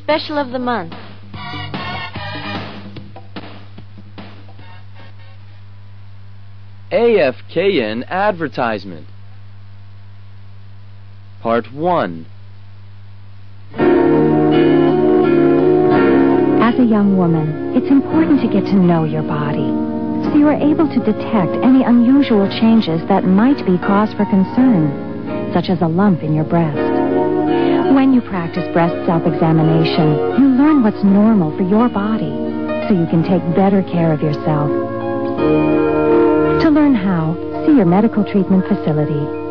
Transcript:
Special of the month. AFKN advertisement. Part 1. As a young woman, it's important to get to know your body, so you are able to detect any unusual changes that might be cause for concern, such as a lump in your breast. When you practice breast self-examination, you learn what's normal for your body, so you can take better care of yourself. To learn how, see your medical treatment facility.